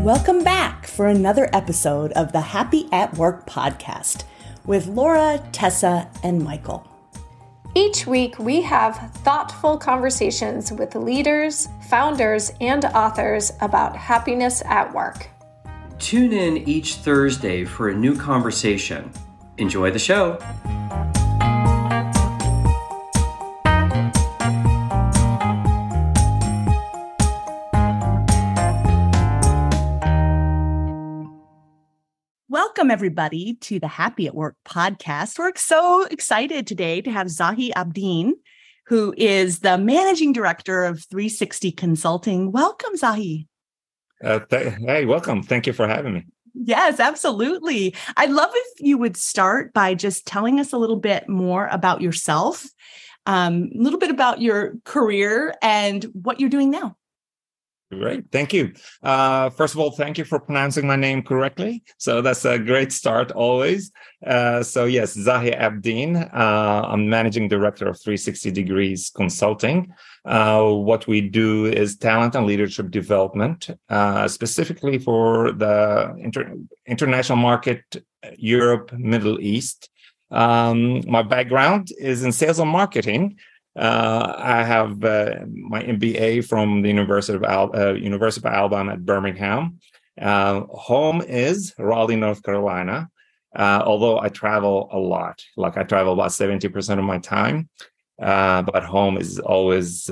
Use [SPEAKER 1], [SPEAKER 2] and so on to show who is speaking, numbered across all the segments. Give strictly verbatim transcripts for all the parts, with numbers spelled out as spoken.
[SPEAKER 1] Welcome back for another episode of the Happy at Work podcast with Laura, Tessa, and Michael.
[SPEAKER 2] Each week, we have thoughtful conversations with leaders, founders, and authors about happiness at work.
[SPEAKER 3] Tune in each Thursday for a new conversation. Enjoy the show.
[SPEAKER 1] Welcome, everybody, to the Happy at Work podcast. We're so excited today to have Zahi Abdeen, who is the managing director of three sixty Consulting. Welcome, Zahi.
[SPEAKER 4] Uh, th- hey, welcome. Thank you for having me.
[SPEAKER 1] Yes, absolutely. I'd love if you would start by just telling us a little bit more about yourself, um, a little bit about your career and what you're doing now.
[SPEAKER 4] Great. Thank you. Uh, first of all, thank you for pronouncing my name correctly. So that's a great start always. Uh, so yes, Zahi Abdeen. Uh, I'm managing director of three sixty Degrees Consulting. Uh, what we do is talent and leadership development, uh, specifically for the inter- international market, Europe, Middle East. Um, my background is in sales and marketing. Uh, I have uh, my M B A from the University of Al- uh, University of Alabama at Birmingham. Uh, home is Raleigh, North Carolina. Uh, although I travel a lot, like I travel about seventy percent of my time, uh, but home is always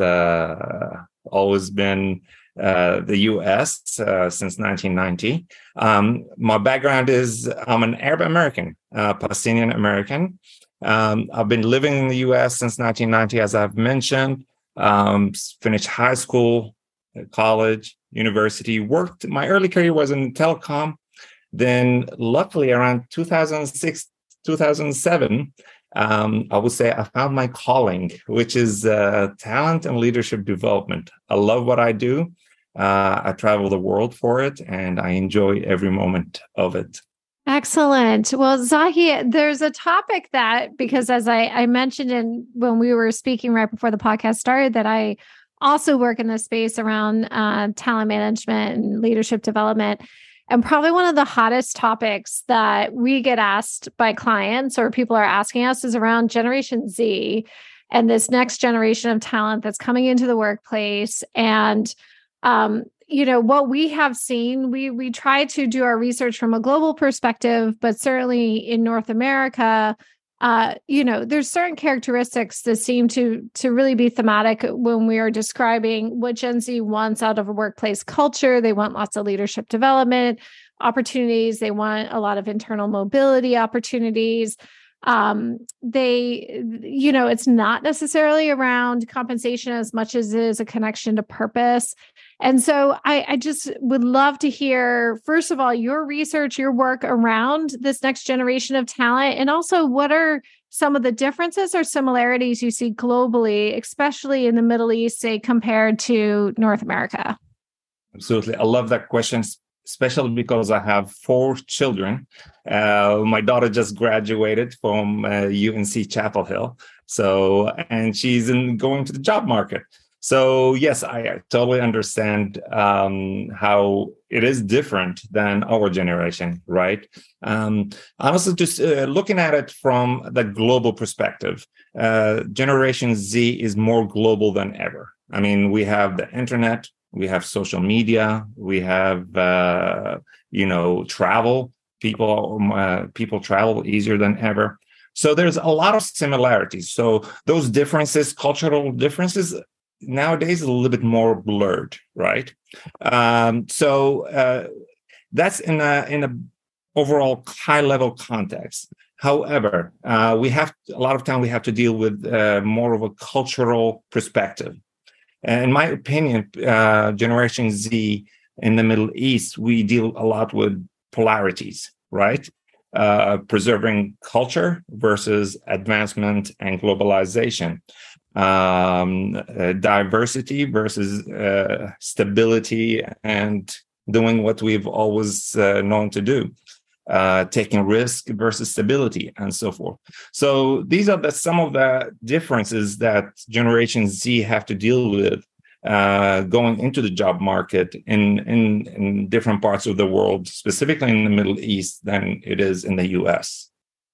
[SPEAKER 4] uh, always been uh, the U S uh, since nineteen ninety. Um, my background is I'm an Arab American, uh, Palestinian American. Um, I've been living in the U S since nineteen ninety, as I've mentioned. Um, finished high school, college, university. Worked. My early career was in telecom. Then, luckily, around two thousand six, two thousand seven, um, I would say I found my calling, which is uh, talent and leadership development. I love what I do. Uh, I travel the world for it, and I enjoy every moment of it.
[SPEAKER 2] Excellent. Well, Zahi, there's a topic that, because as I, I mentioned in when we were speaking right before the podcast started, that I also work in the space around uh, talent management and leadership development. And probably one of the hottest topics that we get asked by clients or people are asking us is around Generation Z and this next generation of talent that's coming into the workplace. And um, you know, what we have seen, we we try to do our research from a global perspective, but certainly in North America, uh, you know, there's certain characteristics that seem to to really be thematic when we are describing what Gen Z wants out of a workplace culture. They want lots of leadership development opportunities. They want a lot of internal mobility opportunities. Um, they, you know, it's not necessarily around compensation as much as it is a connection to purpose. And so I, I just would love to hear, first of all, your research, your work around this next generation of talent, and also what are some of the differences or similarities you see globally, especially in the Middle East, say, compared to North America?
[SPEAKER 4] Absolutely. I love that question, especially because I have four children. Uh, my daughter just graduated from uh, U N C Chapel Hill. So, and she's in going to the job market. So yes, I totally understand um, how it is different than our generation, right? Um, honestly, just uh, looking at it from the global perspective, uh, Generation Z is more global than ever. I mean, we have the internet, we have social media, we have, uh, you know, travel. People, uh, people travel easier than ever. So there's a lot of similarities. So those differences, cultural differences, nowadays is a little bit more blurred, right? Um, so uh, that's in a in a overall high level context. However, uh, we have a lot of time we have to deal with uh, more of a cultural perspective. And in my opinion, uh, Generation Z in the Middle East, we deal a lot with polarities, right? Uh, preserving culture versus advancement and globalization. Um, uh, diversity versus uh, stability and doing what we've always uh, known to do, uh, taking risk versus stability and so forth. So these are the, some of the differences that Generation Z have to deal with uh, going into the job market in, in, in different parts of the world, specifically in the Middle East, than it is in the U S.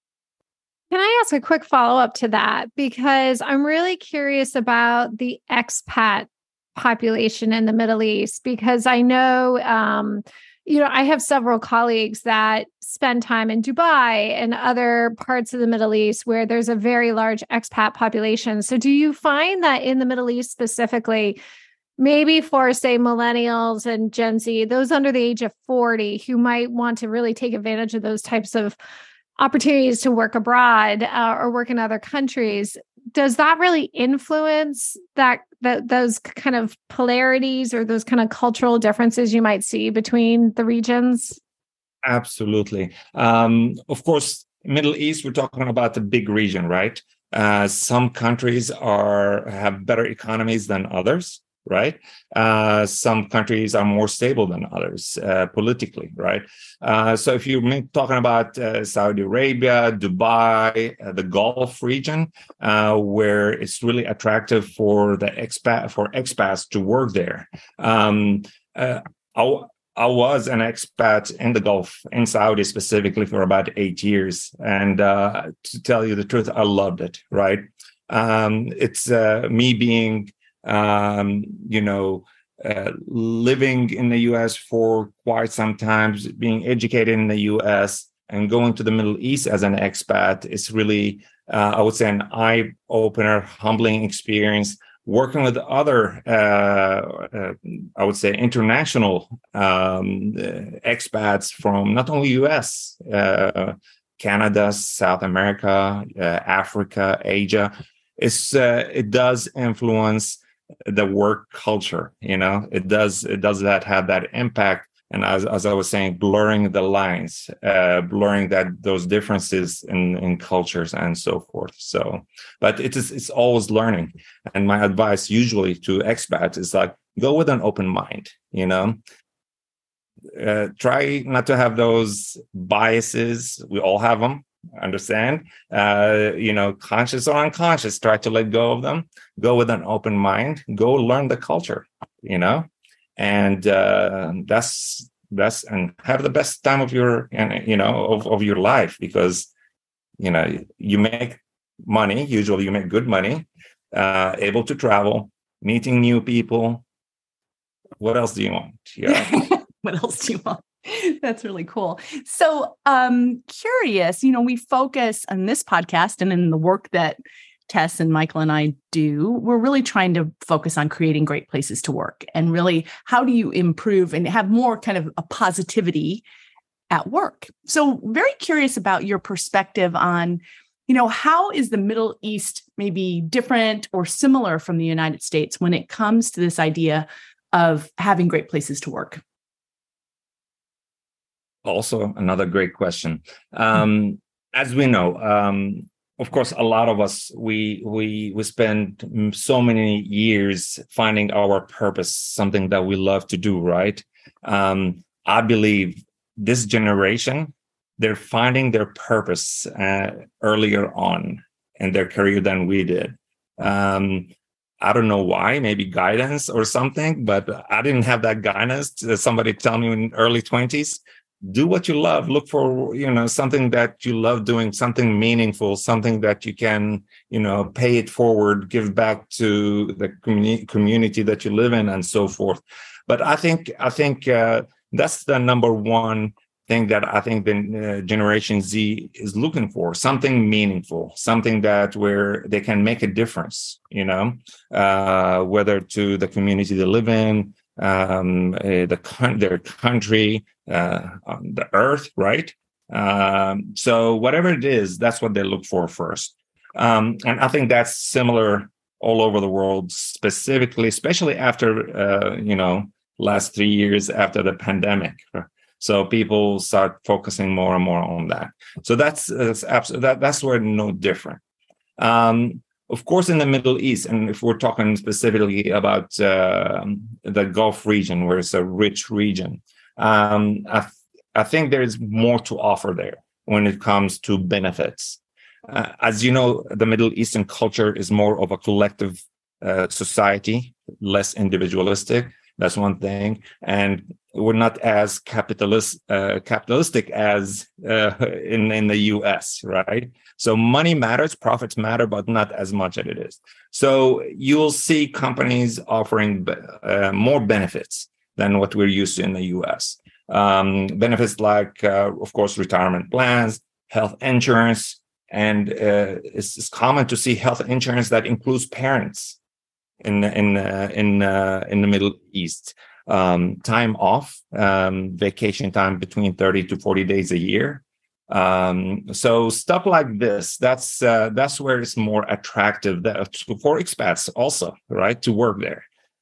[SPEAKER 2] Can I ask a quick follow-up to that? Because I'm really curious about the expat population in the Middle East, because I know, um, you know, I have several colleagues that spend time in Dubai and other parts of the Middle East where there's a very large expat population. So do you find that in the Middle East specifically, maybe for, say, millennials and Gen Z, those under the age of forty who might want to really take advantage of those types of opportunities to work abroad uh, or work in other countries, does that really influence that, that those kind of polarities or those kind of cultural differences you might see between the regions?
[SPEAKER 4] Absolutely. Um, of course, Middle East, we're talking about the big region, right? Uh, some countries are have better economies than others. Right. Uh, some countries are more stable than others uh, politically. Right. Uh, so if you're talking about uh, Saudi Arabia, Dubai, uh, the Gulf region, uh, where it's really attractive for the expat for expats to work there. Um, uh, I, I was an expat in the Gulf, in Saudi specifically, for about eight years. And uh, to tell you the truth, I loved it. Right. Um, it's uh, me being Um, you know, uh, living in the U S for quite some time, being educated in the U S and going to the Middle East as an expat is really, uh, I would say, an eye-opener, humbling experience. Working with other, uh, uh, I would say, international um, expats from not only U S, uh, Canada, South America, uh, Africa, Asia, it's uh, it does influence the work culture. You know, it does it does that have that impact, and as as I was saying, blurring the lines, uh blurring that those differences in in cultures and so forth. So but it is it's always learning, and my advice usually to expats is like, go with an open mind. You know, uh, try not to have those biases. We all have them. Understand, uh, you know, conscious or unconscious, try to let go of them, go with an open mind, go learn the culture, you know, and uh, that's, that's, and have the best time of your, you know, of, of your life, because, you know, you make money, usually you make good money, uh, able to travel, meeting new people. What else do you want? Yeah.
[SPEAKER 1] What else do you want? That's really cool. So um curious, you know, we focus on this podcast and in the work that Tess and Michael and I do, we're really trying to focus on creating great places to work, and really, how do you improve and have more kind of a positivity at work? So very curious about your perspective on, you know, how is the Middle East maybe different or similar from the United States when it comes to this idea of having great places to work?
[SPEAKER 4] Also, another great question. Um, as we know, um, of course, a lot of us, we we we spend so many years finding our purpose, something that we love to do, right? Um, I believe this generation, they're finding their purpose uh, earlier on in their career than we did. Um, I don't know why, maybe guidance or something, but I didn't have that guidance. Somebody tell me in early twenties, do what you love. Look for, you know, something that you love doing, something meaningful, something that you can, you know, pay it forward, give back to the communi- community that you live in, and so forth. But I think, I think uh, that's the number one thing that I think the uh, Generation Z is looking for, something meaningful, something that where they can make a difference, you know, uh, whether to the community they live in, um, uh, the their country, uh, on the earth, right? Um, so whatever it is, that's what they look for first. Um, and I think that's similar all over the world, specifically, especially after, uh, you know, last three years after the pandemic. So people start focusing more and more on that. So that's, that's absolutely, that, that's where no different. Um, Of course, in the Middle East, and if we're talking specifically about uh, the Gulf region, where it's a rich region, um, I, th- I think there's more to offer there when it comes to benefits. Uh, as you know, the Middle Eastern culture is more of a collective uh, society, less individualistic. That's one thing. And we're not as capitalist, uh, capitalistic as uh, in, in the U S, right? So money matters, profits matter, but not as much as it is. So you'll see companies offering uh, more benefits than what we're used to in the U S. Um, benefits like, uh, of course, retirement plans, health insurance, and uh, it's, it's common to see health insurance that includes parents in in uh, in uh, in the Middle East. Um, time off, um, vacation time between thirty to forty days a year. Um, so stuff like this, that's uh, that's where it's more attractive that, for expats also, right, to work there.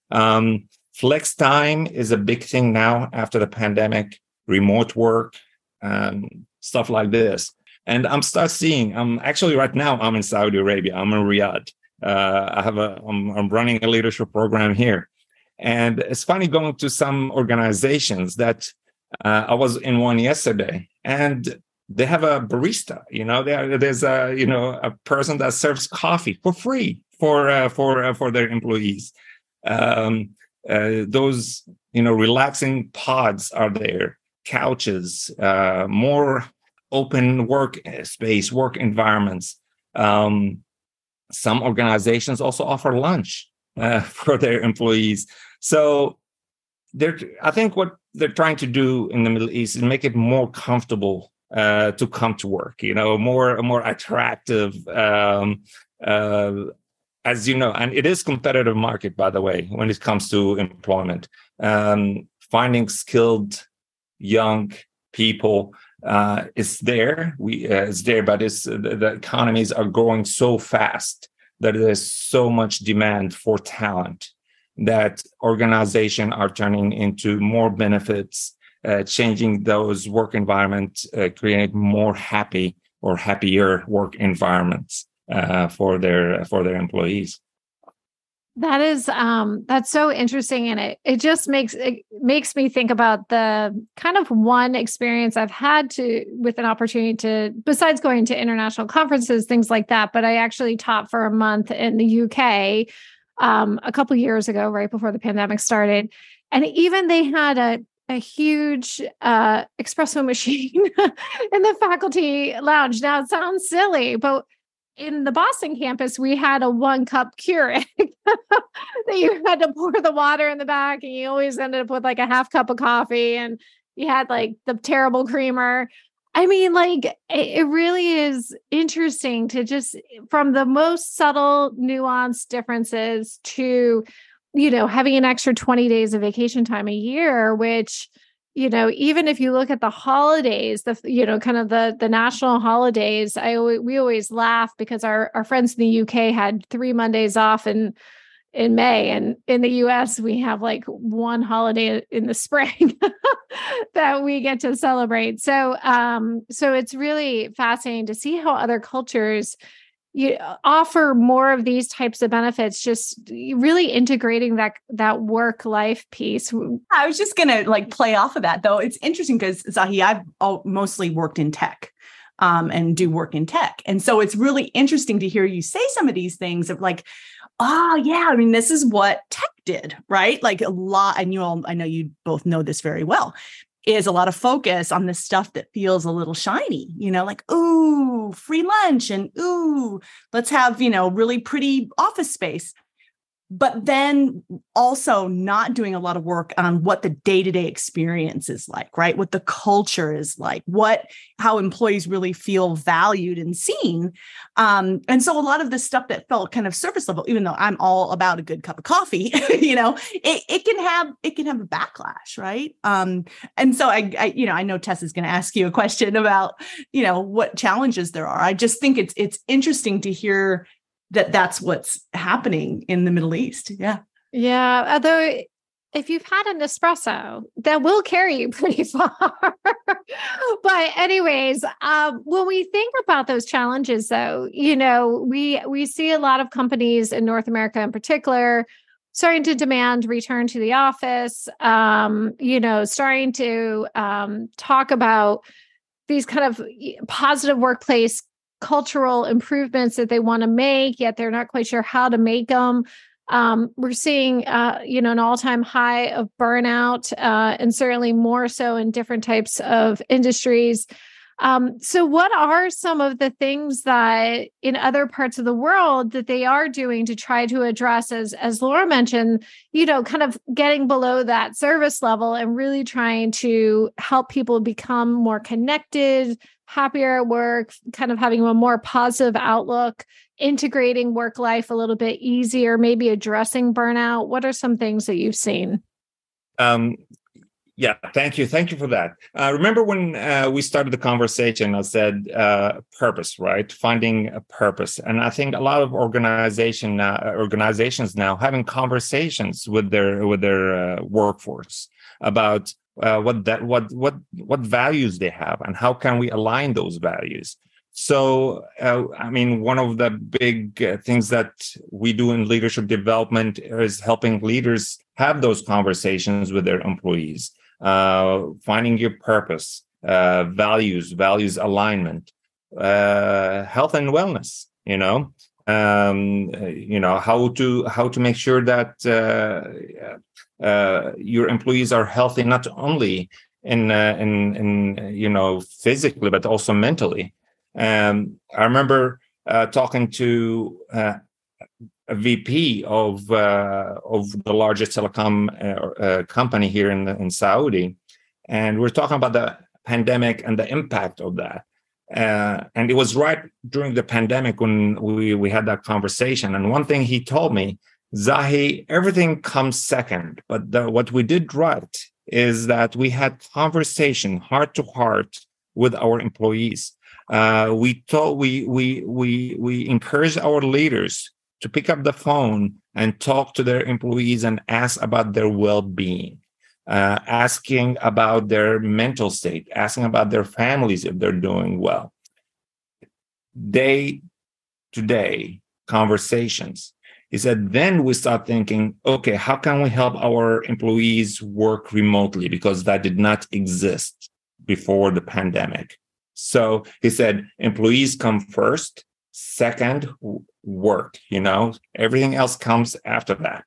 [SPEAKER 4] Um, flex time is a big thing now after the pandemic, remote work, um, stuff like this. And I'm start seeing, I'm actually right now, I'm in Saudi Arabia, I'm in Riyadh. Uh, I have a, I'm, I'm running a leadership program here. And it's funny going to some organizations that uh, I was in one yesterday, and they have a barista. You know, there there's a you know a person that serves coffee for free for uh, for uh, for their employees. Um, uh, those you know relaxing pods are there, couches, uh, more open work space, work environments. Um, some organizations also offer lunch uh, for their employees. So they're, I think what they're trying to do in the Middle East is make it more comfortable uh, to come to work, you know, more, more attractive, um, uh, as you know, and it is competitive market, by the way, when it comes to employment. Um, finding skilled young people uh, is there. We uh, it's there, but it's the, the economies are growing so fast that there's so much demand for talent that organizations are turning into more benefits, uh, changing those work environments, uh, creating more happy or happier work environments uh, for their for their employees.
[SPEAKER 2] That is um, that's so interesting, and it it just makes it makes me think about the kind of one experience I've had to with an opportunity to, besides going to international conferences, things like that. But I actually taught for a month in the U K um, a couple years ago, right before the pandemic started, and even they had a a huge uh, espresso machine in the faculty lounge. Now it sounds silly, but in the Boston campus, we had a one cup Keurig that you had to pour the water in the back, and you always ended up with like a half cup of coffee, and you had like the terrible creamer. I mean, like it, it really is interesting to just from the most subtle nuanced differences to, you know, having an extra twenty days of vacation time a year, which, you know, even if you look at the holidays, the, you know, kind of the, the national holidays, I always, we always laugh because our, our friends in the U K had three Mondays off in, in May. And in the U S, we have like one holiday in the spring that we get to celebrate. So, um, so it's really fascinating to see how other cultures you offer more of these types of benefits, just really integrating that that work life piece.
[SPEAKER 1] I was just going to like play off of that, though. It's interesting because Zahi, I've all, mostly worked in tech um, and do work in tech. And so it's really interesting to hear you say some of these things of like, oh yeah, I mean, this is what tech did, right? Like a lot, and you all, I know you both know this very well, is a lot of focus on the stuff that feels a little shiny, you know, like, ooh, free lunch and ooh, let's have, you know, really pretty office space. But then also not doing a lot of work on what the day-to-day experience is like, right? What the culture is like, what, how employees really feel valued and seen. Um, and so a lot of the stuff that felt kind of surface level, even though I'm all about a good cup of coffee, you know, it, it can have, it can have a backlash, right? Um, and so I, I, you know, I know Tess is going to ask you a question about, you know, what challenges there are. I just think it's, it's interesting to hear that that's what's happening in the Middle East. Yeah.
[SPEAKER 2] Yeah. Although if you've had an espresso, that will carry you pretty far. But anyways, um, when we think about those challenges, though, you know, we, we see a lot of companies in North America in particular starting to demand return to the office, um, you know, starting to um, talk about these kind of positive workplace cultural improvements that they want to make, yet they're not quite sure how to make them. Um, we're seeing, uh, you know, an all-time high of burnout, uh, and certainly more so in different types of industries. Um, so what are some of the things that in other parts of the world that they are doing to try to address, as, as Laura mentioned, you know, kind of getting below that service level and really trying to help people become more connected, happier at work, kind of having a more positive outlook, integrating work life a little bit easier, maybe addressing burnout? What are some things that you've seen?
[SPEAKER 4] Um, yeah, thank you. Thank you for that. Uh, remember when uh, we started the conversation, I said uh, purpose, right? Finding a purpose. And I think a lot of organization now, organizations now having conversations with their with their uh, workforce about uh, what that what what what values they have and how can we align those values. So, uh, I mean, one of the big uh, things that we do in leadership development is helping leaders have those conversations with their employees, uh, finding your purpose, uh, values, values alignment, uh, health and wellness, you know, um, you know, how to how to make sure that uh, uh, your employees are healthy, not only in, uh, in, in, you know, physically, but also mentally. Um, I remember uh, talking to uh, a V P of uh, of the largest telecom uh, uh, company here in in Saudi, and we're talking about the pandemic and the impact of that. Uh, and it was right during the pandemic when we we had that conversation. And one thing he told me, Zahi, everything comes second, but the, what we did right is that we had conversation heart to heart with our employees. Uh, we told we we we we encourage our leaders to pick up the phone and talk to their employees and ask about their well-being, uh, asking about their mental state, asking about their families if they're doing well. Day to day conversations. He said, then we start thinking, okay, how can we help our employees work remotely? Because that did not exist before the pandemic. So he said, employees come first, second, work, you know, everything else comes after that.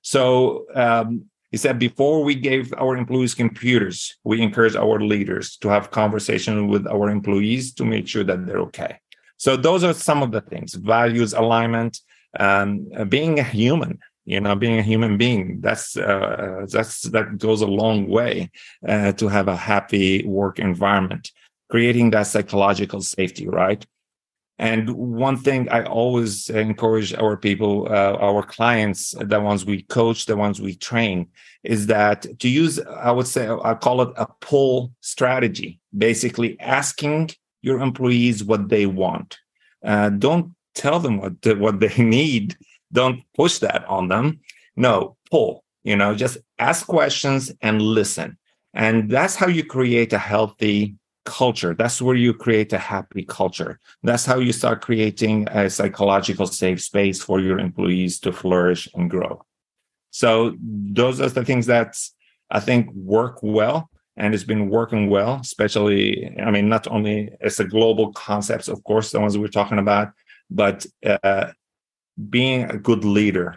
[SPEAKER 4] So um, he said, before we gave our employees computers, we encourage our leaders to have conversation with our employees to make sure that they're okay. So those are some of the things: values, alignment, um, being a human. You know, being a human being, that's uh, that's that goes a long way uh, to have a happy work environment. Creating that psychological safety, right? And one thing I always encourage our people, uh, our clients, the ones we coach, the ones we train, is that to use, I would say, I call it a pull strategy, basically asking your employees what they want. Uh, don't tell them what, what they need. Don't push that on them. No, pull, you know, just ask questions and listen. And that's how you create a healthy culture. That's where you create a happy culture. That's how you start creating a psychological safe space for your employees to flourish and grow. So those are the things that I think work well, and it's been working well, especially, I mean, not only as a global concepts, of course, the ones we're talking about, but uh, being a good leader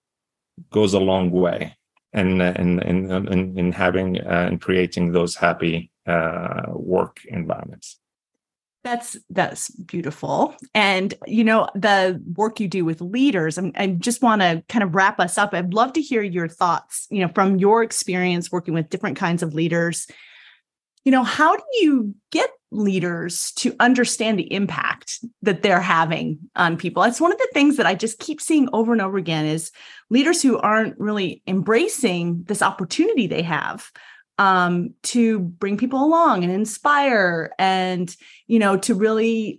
[SPEAKER 4] goes a long way in in in in, in having uh, and creating those happy uh, work environments.
[SPEAKER 1] That's that's beautiful. And, you know, the work you do with leaders, I'm, I just want to kind of wrap us up. I'd love to hear your thoughts, you know, from your experience working with different kinds of leaders. You know, how do you get leaders to understand the impact that they're having on people? That's one of the things that I just keep seeing over and over again is leaders who aren't really embracing this opportunity they have um, to bring people along and inspire and, you know, to really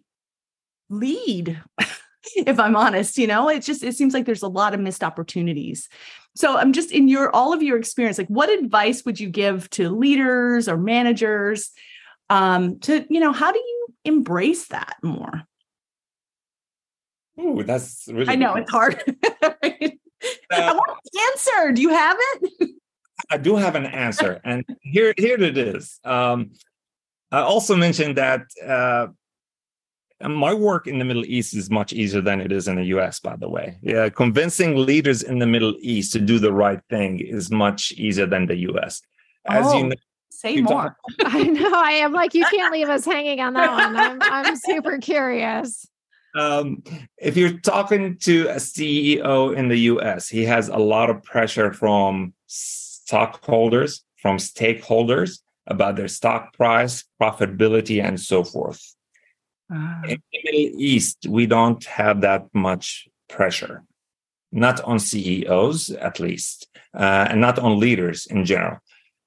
[SPEAKER 1] lead, if I'm honest, you know, it's just, it seems like there's a lot of missed opportunities. So I'm just in your, all of your experience, like what advice would you give to leaders or managers um, to, you know, how do you embrace that more?
[SPEAKER 4] Ooh, that's really
[SPEAKER 1] I know
[SPEAKER 4] good.
[SPEAKER 1] it's hard. Right?
[SPEAKER 4] Uh,
[SPEAKER 1] I want an answer. Do you have it?
[SPEAKER 4] I do have an answer, and here, here it is. Um, I also mentioned that uh, And my work in the Middle East is much easier than it is in the U S, by the way. Yeah, convincing leaders in the Middle East to do the right thing is much easier than the U S. As
[SPEAKER 1] oh,
[SPEAKER 4] you know,
[SPEAKER 1] say more.
[SPEAKER 2] I know. I am like, you can't leave us hanging on that one. I'm, I'm super curious.
[SPEAKER 4] Um, if you're talking to a C E O in the U S, he has a lot of pressure from stockholders, from stakeholders about their stock price, profitability, and so forth. Uh, in the Middle East, we don't have that much pressure, not on C E Os, at least, uh, and not on leaders in general.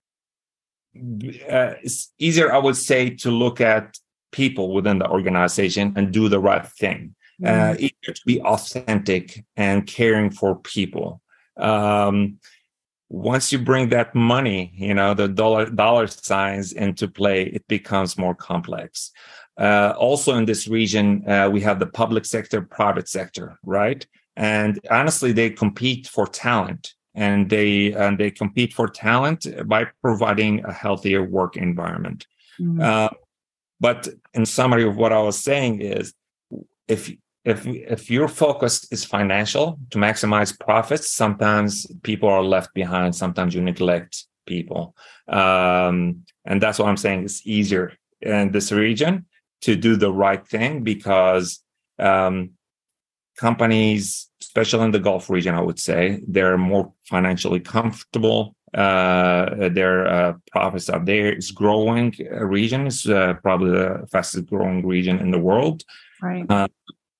[SPEAKER 4] Uh, it's easier, I would say, to look at people within the organization and do the right thing. Mm. Uh, easier to be authentic and caring for people. Um, once you bring that money, you know, the dollar dollar signs into play, it becomes more complex. Uh, also in this region, uh, we have the public sector, private sector, right? And honestly, they compete for talent, and they and they compete for talent by providing a healthier work environment. Mm-hmm. Uh, but in summary of what I was saying is, if if if your focus is financial to maximize profits, sometimes people are left behind. Sometimes you neglect people, um, and that's what I'm saying. It's easier in this region to do the right thing because um, companies, especially in the Gulf region, I would say, they're more financially comfortable. Uh, their uh, profits are there. It's growing region. It's uh, probably the fastest growing region in the world.
[SPEAKER 1] Right.
[SPEAKER 4] Uh,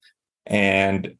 [SPEAKER 4] and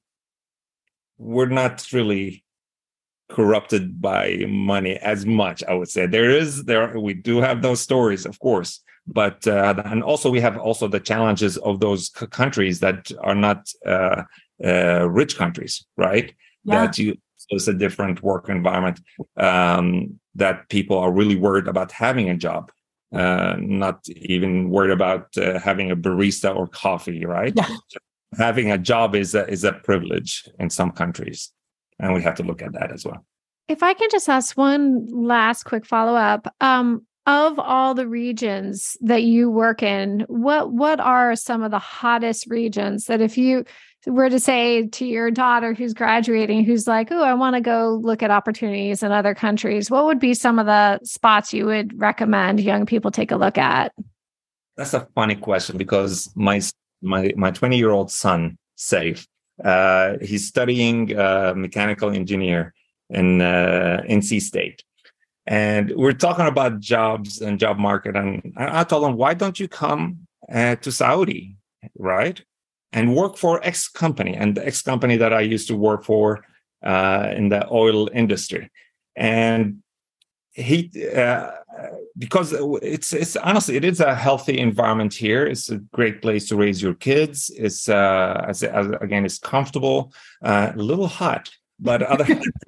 [SPEAKER 4] we're not really corrupted by money as much, I would say. There is, there we do have those stories, of course. But uh, and also we have also the challenges of those c- countries that are not uh, uh, rich countries, right?
[SPEAKER 1] Yeah.
[SPEAKER 4] That you so it's a different work environment. Um, that people are really worried about having a job, uh, not even worried about uh, having a barista or coffee, right?
[SPEAKER 1] Yeah.
[SPEAKER 4] Having a job is a, is a privilege in some countries, and we have to look at that as well.
[SPEAKER 2] If I can just ask one last quick follow up. Um, Of all the regions that you work in, what what are some of the hottest regions that if you were to say to your daughter who's graduating, who's like, oh, I want to go look at opportunities in other countries, what would be some of the spots you would recommend young people take a look at?
[SPEAKER 4] That's a funny question because my my my twenty-year-old son, Saif, uh, he's studying uh, mechanical engineer in uh, N C State. And we're talking about jobs and job market. And I told him, why don't you come uh, to Saudi, right? And work for X company. And the X company that I used to work for uh, in the oil industry. And he, uh, because it's, it's honestly, it is a healthy environment here. It's a great place to raise your kids. It's, uh, as, as, again, it's comfortable, uh, a little hot, but other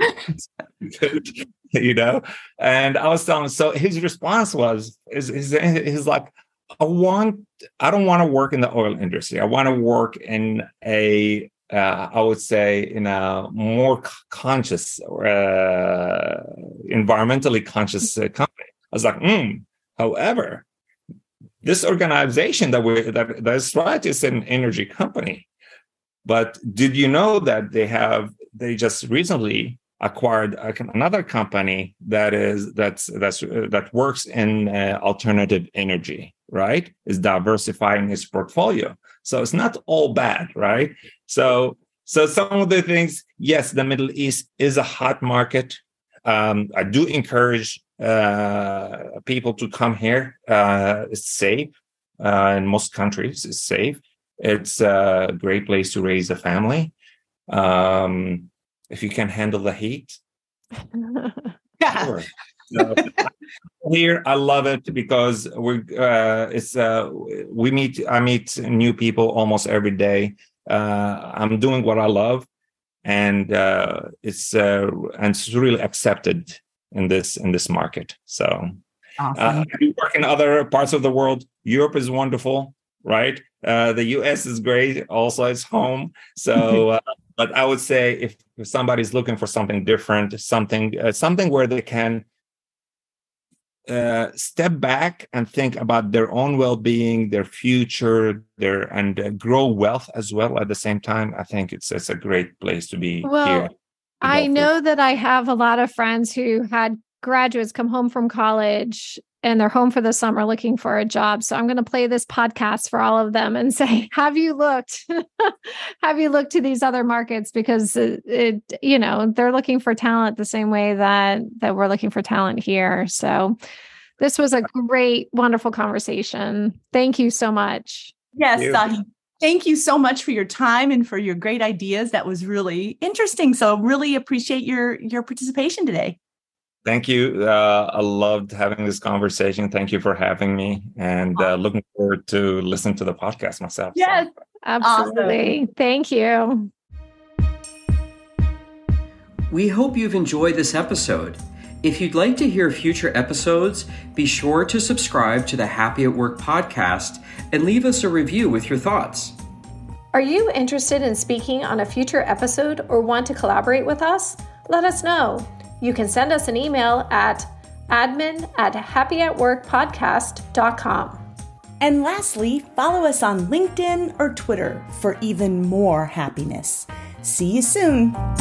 [SPEAKER 4] good. You know, and I was telling him, so his response was, is, is, is like, I want, I don't want to work in the oil industry. I want to work in a, uh, I would say in a more conscious, uh, environmentally conscious uh, company. I was like, hmm. However, this organization that we, that, that's right, is an energy company. But did you know that they have, they just recently acquired another company that is that's that's uh, that works in uh, alternative energy, right? Is diversifying its portfolio, so it's not all bad, right? So, so some of the things, yes, the Middle East is a hot market. Um, I do encourage uh, people to come here. Uh, it's safe uh, in most countries. It's safe. It's a great place to raise a family. Um, If you can handle the heat,
[SPEAKER 1] yeah.
[SPEAKER 4] Sure. So, here, I love it because we're. Uh, it's uh, we meet. I meet new people almost every day. Uh, I'm doing what I love, and uh, it's uh, and it's really accepted in this in this market. So,
[SPEAKER 1] awesome.
[SPEAKER 4] uh, I work in other parts of the world. Europe is wonderful, right? Uh, the U S is great. Also, it's home. So. Uh, But I would say if somebody's looking for something different, something uh, something where they can uh, step back and think about their own well-being, their future, their and uh, grow wealth as well at the same time, I think it's it's a great place to be
[SPEAKER 2] Well,
[SPEAKER 4] here.
[SPEAKER 2] I know that I have a lot of friends who had graduates come home from college and they're home for the summer looking for a job. So I'm going to play this podcast for all of them and say, have you looked, have you looked to these other markets? Because it, it, you know, they're looking for talent the same way that, that we're looking for talent here. So this was a great, wonderful conversation. Thank you so much.
[SPEAKER 1] Yes,
[SPEAKER 4] Thank you.
[SPEAKER 1] Zahi. Thank you so much for your time and for your great ideas. That was really interesting. So really appreciate your, your participation today.
[SPEAKER 4] Thank you. Uh, I loved having this conversation. Thank you for having me, and uh, looking forward to listening to the podcast myself.
[SPEAKER 1] Yes,
[SPEAKER 2] so. Absolutely. Awesome. Thank you.
[SPEAKER 3] We hope you've enjoyed this episode. If you'd like to hear future episodes, be sure to subscribe to the Happy at Work podcast and leave us a review with your thoughts.
[SPEAKER 2] Are you interested in speaking on a future episode or want to collaborate with us? Let us know. You can send us an email at admin at happy at work podcast dot com.
[SPEAKER 1] And lastly, follow us on LinkedIn or Twitter for even more happiness. See you soon.